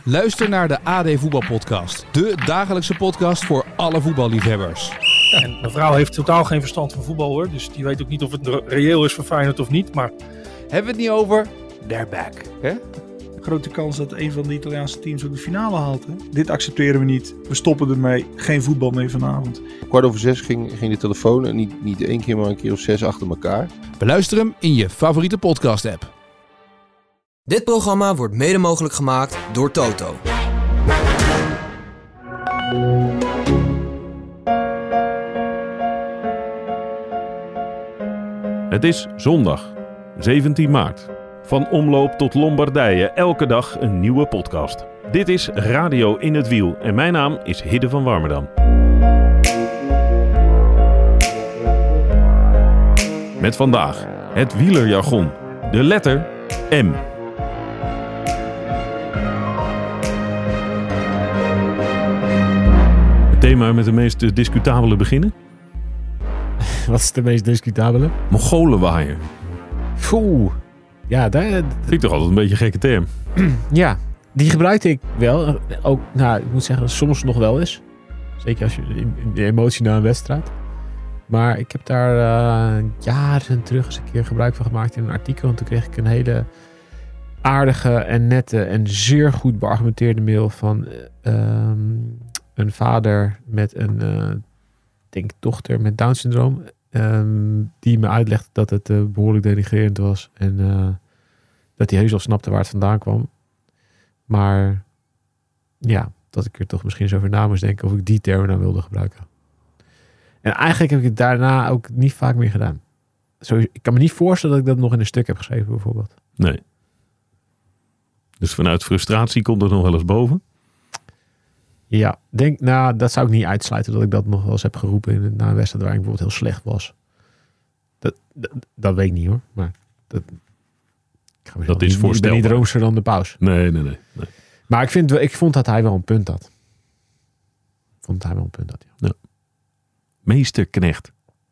Luister naar de AD Voetbalpodcast. De dagelijkse podcast voor alle voetballiefhebbers. En mijn vrouw heeft totaal geen verstand van voetbal hoor. Dus die weet ook niet of het reëel is voor Feyenoord of niet. Maar Hebben we het niet over? They're back. Hè? Grote kans dat een van de Italiaanse teams ook de finale haalt. Hè? Dit accepteren we niet. We stoppen ermee. Geen voetbal meer vanavond. 5:15 ging de telefoon en niet één keer, maar een keer of 6 achter elkaar. Beluister hem in je favoriete podcast app. Dit programma wordt mede mogelijk gemaakt door Toto. Het is zondag, 17 maart. Van omloop tot Lombardije, elke dag een nieuwe podcast. Dit is Radio in het Wiel en mijn naam is Hidde van Warmerdam. Met vandaag het wielerjargon, de letter M. Het thema met de meest discutabele beginnen? Wat is de meest discutabele? Mongolenwaaier. Oeh. Ja, Vind ik toch altijd een beetje een gekke term. ja, die gebruikte ik wel. Ook, nou, ik moet zeggen, soms nog wel eens. Zeker als je in de emotie na een wedstrijd. Maar ik heb daar jaren terug eens een keer gebruik van gemaakt in een artikel. En toen kreeg ik een hele aardige en nette en zeer goed beargumenteerde mail van een vader met een dochter met Down syndroom. Die me uitlegde dat het behoorlijk denigrerend was. En dat hij heus al snapte waar het vandaan kwam. Maar ja, dat ik er toch misschien eens over na moest denken of ik die termen nou wilde gebruiken. En eigenlijk heb ik het daarna ook niet vaak meer gedaan. Ik kan me niet voorstellen dat ik dat nog in een stuk heb geschreven bijvoorbeeld. Nee. Dus vanuit frustratie komt het nog wel eens boven? Ja, dat zou ik niet uitsluiten dat ik dat nog wel eens heb geroepen na een wedstrijd waar ik bijvoorbeeld heel slecht was. Dat weet ik niet hoor. Maar dat is voorstelbaar. Ik ben niet roomser dan de paus. Nee. Maar ik vond dat hij wel een punt had. Ja. Meesterknecht.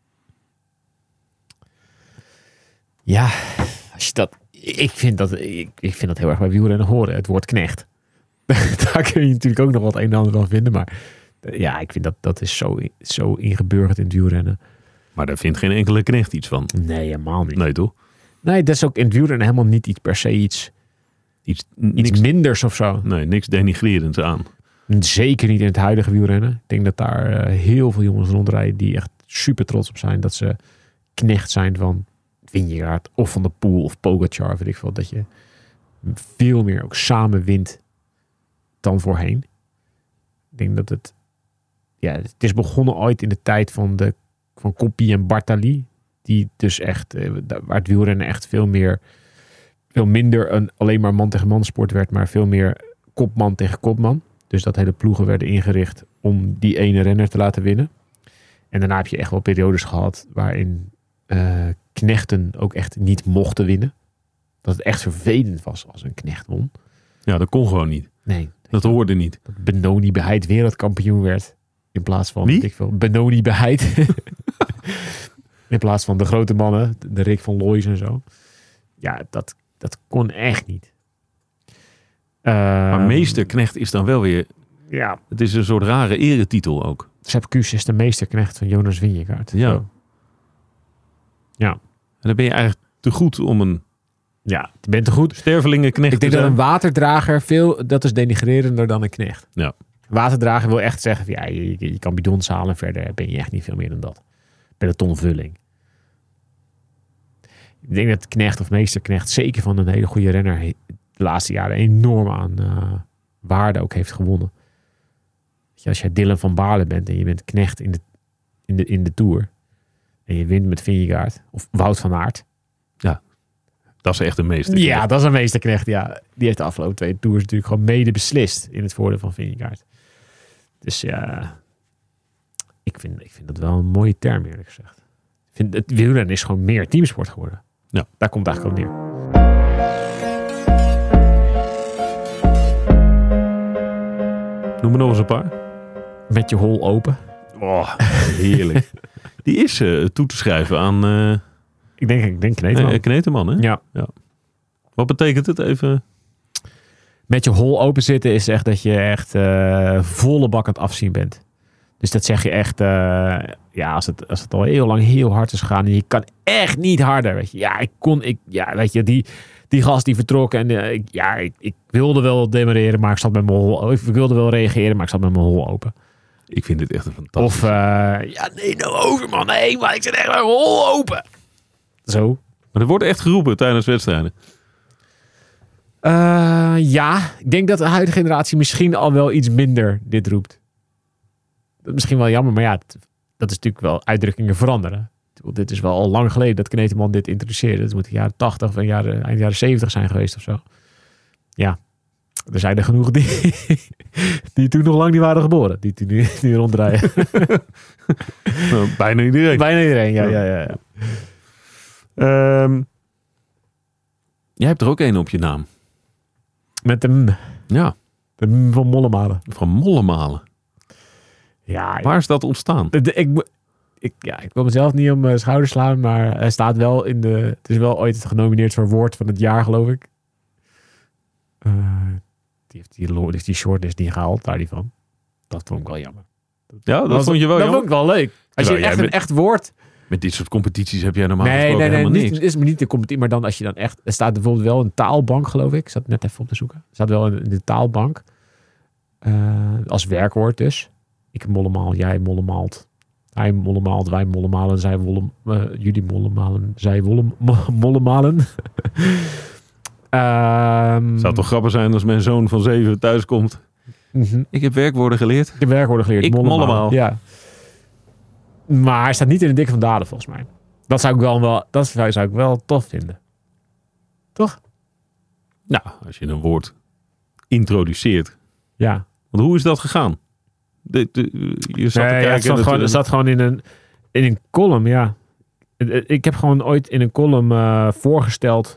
Ja, als je dat... Ik vind dat heel erg bij wielrennen horen. Het woord knecht. Daar kun je natuurlijk ook nog wat een en ander van vinden. Maar ja, ik vind dat is zo ingeburgerd in het wielrennen. Maar daar vindt geen enkele knecht iets van. Nee, helemaal niet. Nee, toch? Nee, dat is ook in het wielrennen helemaal niet iets per se iets minders of zo. Nee, niks denigrerends aan. Zeker niet in het huidige wielrennen. Ik denk dat daar heel veel jongens rondrijden die echt super trots op zijn. Dat ze knecht zijn van Vingegaard of Van der Poel of Pogacar. Weet ik veel. Dat je veel meer ook samen wint dan voorheen. Ik denk dat het is begonnen ooit in de tijd van Coppi en Bartali. Die dus echt, waar het wielrennen echt veel minder een alleen maar man tegen man sport werd, maar veel meer kopman tegen kopman. Dus dat hele ploegen werden ingericht om die ene renner te laten winnen. En daarna heb je echt wel periodes gehad waarin knechten ook echt niet mochten winnen. Dat het echt vervelend was als een knecht won. Ja, dat kon gewoon niet. Nee. Dat hoorde niet. Dat Benoni Beheid wereldkampioen werd. In plaats van... Wie? Benoni Beheid. In plaats van de grote mannen. De Rick van Looijs en zo. Ja, dat kon echt niet. Maar meesterknecht is dan wel weer... Ja. Het is een soort rare eretitel ook. Sepp Kuss is de meesterknecht van Jonas Vingegaard. Ja. Zo. Ja. En dan ben je eigenlijk te goed om een... Ja, je bent te goed. Stervelingenknecht. Ik denk dat een waterdrager dat is denigrerender dan een knecht. Ja. Waterdrager wil echt zeggen, ja, je kan bidons halen en verder ben je echt niet veel meer dan dat. Pelotonvulling. Ik denk dat knecht of meesterknecht zeker van een hele goede renner de laatste jaren enorm aan waarde ook heeft gewonnen. Als jij Dylan van Baarle bent en je bent knecht in de Tour en je wint met Vingegaard of Wout van Aert. Ja, dat is echt een meesterknecht. Ja, dat is een meesterknecht. Ja, die heeft de afgelopen 2 Tours natuurlijk gewoon mede beslist in het voordeel van Vingegaard. Dus ja, ik vind dat wel een mooie term eerlijk gezegd. Ik vind het wielrennen is gewoon meer teamsport geworden. Ja. Daar komt het eigenlijk op neer. Noem me nog eens een paar. Met je hol open. Oh, heerlijk. Die is toe te schrijven aan... Ik denk Kneteman. Kneteman, hè? Ja. Wat betekent het even? met je hol open zitten is echt dat je echt volle bak aan het afzien bent. Dus dat zeg je echt, als het al heel lang heel hard is gegaan en je kan echt niet harder. Weet je, die gast die vertrok en ik wilde wel demareren, maar ik zat met mijn hol. Ik wilde wel reageren, maar ik zat met mijn hol open. Ik vind dit echt een fantastisch. Of, nou over man, nee, maar ik zit echt met mijn hol open. Zo. Maar er wordt echt geroepen tijdens wedstrijden. Ik denk dat de huidige generatie misschien al wel iets minder dit roept. Dat is misschien wel jammer, maar dat is natuurlijk wel uitdrukkingen veranderen. Dit is wel al lang geleden dat Kneteman dit introduceerde. Het moet de jaren 80 of eind jaren 70 zijn geweest of zo. Ja, er zijn er genoeg die toen nog lang niet waren geboren. Die nu ronddraaien. Bijna iedereen. Bijna iedereen, ja. Jij hebt er ook één op je naam. Met hem. Ja. De M van Mollemalen. Van Mollemalen. Ja. Waar is dat ontstaan? Ik wil mezelf niet om mijn schouder slaan, maar hij staat wel in de... Het is wel ooit genomineerd voor woord van het jaar, geloof ik. Die heeft die shortlist niet gehaald, daar die van. Dat vond ik wel jammer. Ja, dat vond je wel jammer? Dat vond ik wel leuk. Als je echt een echt woord... Met dit soort competities heb jij normaal gesproken helemaal niks. Is niet de competitie, maar dan als je dan echt... Er staat bijvoorbeeld wel een taalbank, geloof ik. Ik zat net even op te zoeken. Er staat wel in de taalbank. Als werkwoord dus. Ik mollemaal, jij mollemaalt. Hij mollemaalt, wij mollemalen, zij jullie mollemalen, zij mollemalen. Zou toch grappig zijn als mijn zoon van 7 thuis komt. Mm-hmm. Ik heb werkwoorden geleerd. Ik mollemaal. Ja. Maar hij staat niet in de dikke van Dalen, volgens mij. Dat zou ik wel tof vinden. Toch? Nou, als je een woord introduceert. Ja. Want hoe is dat gegaan? Je zat te kijken. Het zat gewoon in een column, ja. Ik heb gewoon ooit in een column voorgesteld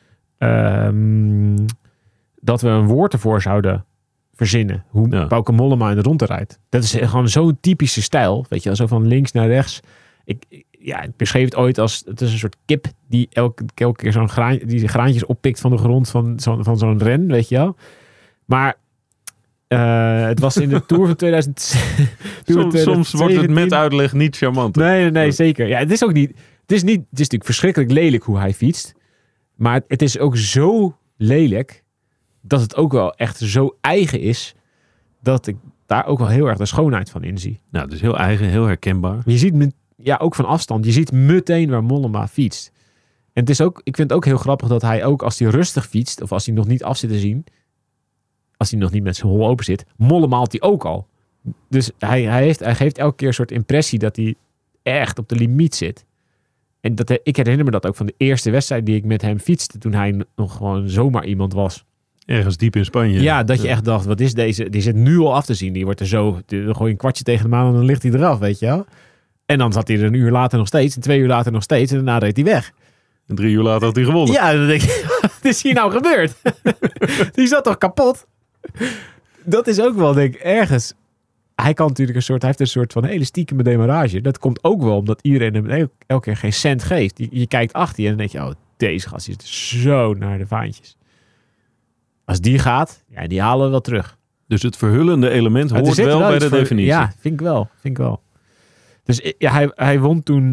dat we een woord ervoor zouden verzinnen. Hoe Bouke Mollema in de ronde rijdt. Dat is gewoon zo'n typische stijl. Weet je, zo van links naar rechts. Ik beschreef het ooit als... Het is een soort kip die elke keer die graantjes oppikt van de grond van zo'n ren, weet je wel. Maar het was in de Tour van 2000. Soms wordt het met uitleg niet charmant. Nee, zeker. Ja, het is ook niet... Het is natuurlijk verschrikkelijk lelijk hoe hij fietst. Maar het is ook zo lelijk dat het ook wel echt zo eigen is dat ik daar ook wel heel erg de schoonheid van inzie. Nou, het is heel eigen, heel herkenbaar. Je ziet ook van afstand, je ziet meteen waar Mollema fietst. En het is ook, ik vind het ook heel grappig dat hij ook als hij rustig fietst, of als hij nog niet af zit te zien, als hij nog niet met zijn hol open zit, mollemaalt hij ook al. Dus hij geeft elke keer een soort impressie dat hij echt op de limiet zit. En ik herinner me dat ook van de eerste wedstrijd die ik met hem fietste, toen hij nog gewoon zomaar iemand was. Ergens diep in Spanje. Ja, dat je echt dacht, wat is deze? Die zit nu al af te zien. Die wordt er zo, dan gooi je een kwartje tegen de maan en dan ligt hij eraf, weet je wel. En dan zat hij er een uur later nog steeds, en 2 uur later nog steeds, en daarna reed hij weg. En 3 uur later had hij gewonnen. Ja, dan denk ik, wat is hier nou gebeurd? Die zat toch kapot? Dat is ook wel, denk ik, ergens. Hij heeft een soort van hele stiekeme demarrage. Dat komt ook wel omdat iedereen hem elke keer geen cent geeft. Je kijkt achter je en dan denk je, deze gast zit zo naar de vaantjes. Als die gaat, die halen we wel terug. Dus het verhullende element hoort wel bij de definitie. Ja, vind ik wel. Dus hij won toen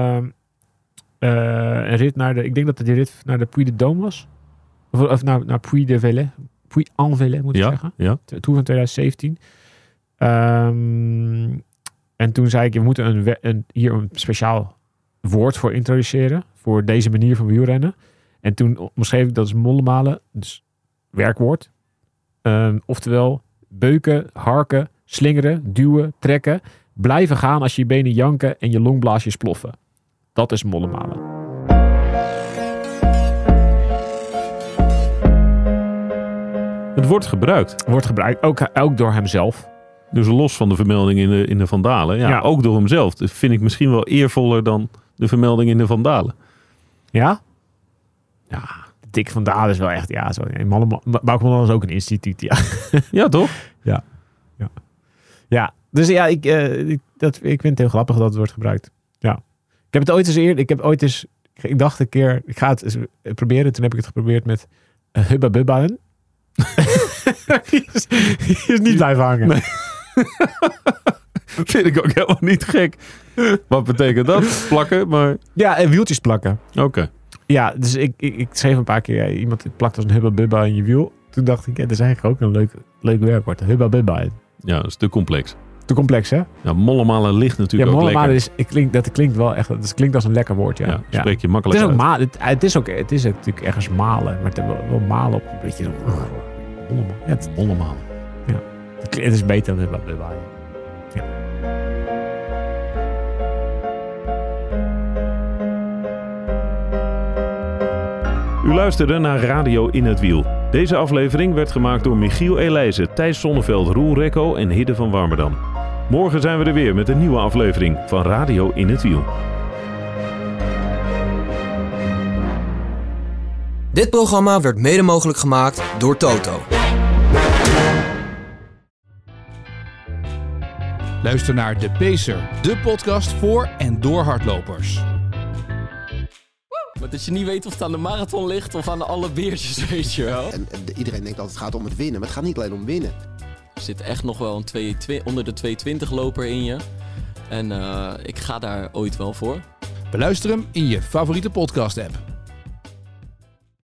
een rit ik denk dat het die rit naar de Puy de Dôme was. Of naar Puy de Velay. Puy-en-Velay moet ik zeggen. Ja. De Tour van 2017. En toen zei ik, we moeten hier een speciaal woord voor introduceren. Voor deze manier van wielrennen. En toen omschreef ik dat als mollemalen. Dus werkwoord. Oftewel beuken, harken, slingeren, duwen, trekken. Blijven gaan als je benen janken en je longblaasjes ploffen. Dat is mollemalen. Het wordt gebruikt. Ook door hemzelf. Dus los van de vermelding in de Vandalen. Ja, ook door hemzelf. Dat vind ik misschien wel eervoller dan de vermelding in de Vandalen. Ja? Ja, Dick van Dalen is wel echt... Ja, zo. Bouke Mollema is ook een instituut, ja. Ja, toch? Ja. Dus ja, ik vind het heel grappig dat het wordt gebruikt. Ja. Ik heb het ooit eens eerder... Ik dacht een keer, ik ga het eens proberen. Toen heb ik het geprobeerd met Hubba Bubbaen. Die is niet blijven hangen. Nee. Vind ik ook helemaal niet gek. Wat betekent dat? Plakken, maar... Ja, en wieltjes plakken. Oké. Ja, dus ik schreef een paar keer... iemand plakt als een hubba bubba in je wiel. Toen dacht ik, dat is eigenlijk ook een leuk werkwoord. Hubba bubba. Ja, dat is te complex. Te complex, hè? Ja, mollemalen ligt natuurlijk ook lekker. Dat klinkt wel echt... Dat klinkt als een lekker woord, ja. Ja, spreek je makkelijk uit. Het is natuurlijk ergens malen. Maar het wel malen op een beetje zo... Ja, het is mollemalen. Ja. Het is beter dan hubba bubba. Ja. U luisterde naar Radio in het Wiel. Deze aflevering werd gemaakt door Michiel Elijzen, Thijs Sonneveld, Roel Rekko en Hidde van Warmerdam. Morgen zijn we er weer met een nieuwe aflevering van Radio in het Wiel. Dit programma werd mede mogelijk gemaakt door Toto. Luister naar De Pacer, de podcast voor en door hardlopers. Maar dat je niet weet of het aan de marathon ligt of aan alle beertjes, weet je wel. En iedereen denkt dat het gaat om het winnen, maar het gaat niet alleen om winnen. Er zit echt nog wel een onder de 220 loper in je. En ik ga daar ooit wel voor. Beluister hem in je favoriete podcast app.